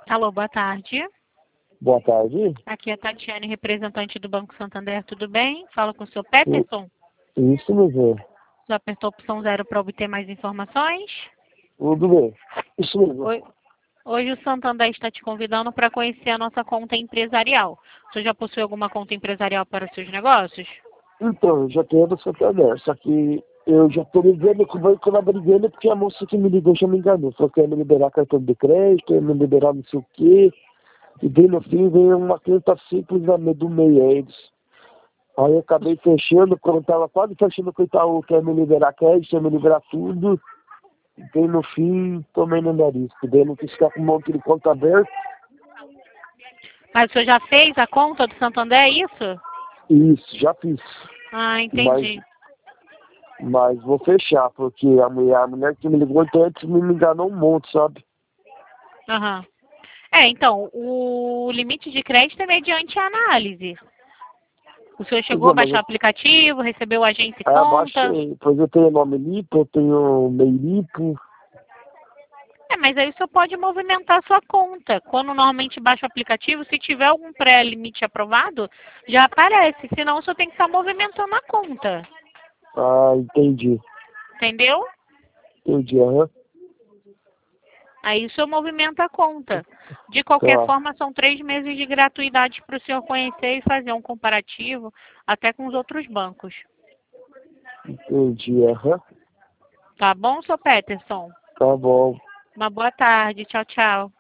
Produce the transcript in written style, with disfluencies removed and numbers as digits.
Alô, boa tarde. Boa tarde. Aqui é a Tatiane, representante do Banco Santander, tudo bem? Falo com o senhor Peterson. Isso, meu bem. Você apertou a opção 0 para obter mais informações? Tudo bem. Isso mesmo. Hoje o Santander está te convidando para conhecer a nossa conta empresarial. Você já possui alguma conta empresarial para os seus negócios? Então, eu já tenho do Santander, só que eu já tô ligando com o banco lá brigando porque a moça que me ligou já me enganou. Falou que ia me liberar cartão de crédito, ia me liberar não sei o quê. E daí no fim veio uma conta simples do meio a eles. Aí eu acabei fechando, quando eu tava quase fechando com o Itaú, que ia me liberar crédito, ia me liberar tudo. E daí no fim tomei no nariz, porque daí eu não quis ficar com um monte de conta aberta. Mas o senhor já fez a conta do Santander, é isso? Isso, já fiz. Ah, entendi. Mas vou fechar, porque a mulher que me ligou então antes me enganou um monte, sabe? Aham. Então, o limite de crédito é mediante a análise. O senhor chegou a Mas baixar o aplicativo, recebeu a agência e eu conta? baixei, pois eu tenho nome limpo, eu tenho meio limpo. Mas aí o senhor pode movimentar a sua conta. Quando normalmente baixa o aplicativo, se tiver algum pré-limite aprovado, já aparece. Senão o senhor tem que estar movimentando a conta. Ah, entendi. Entendeu? Entendi, aham. Aí o senhor movimenta a conta. De qualquer Tá, forma, são 3 meses de gratuidade para o senhor conhecer e fazer um comparativo até com os outros bancos. entendi, aham. Tá bom, senhor Peterson? Tá bom. Uma boa tarde. Tchau, tchau.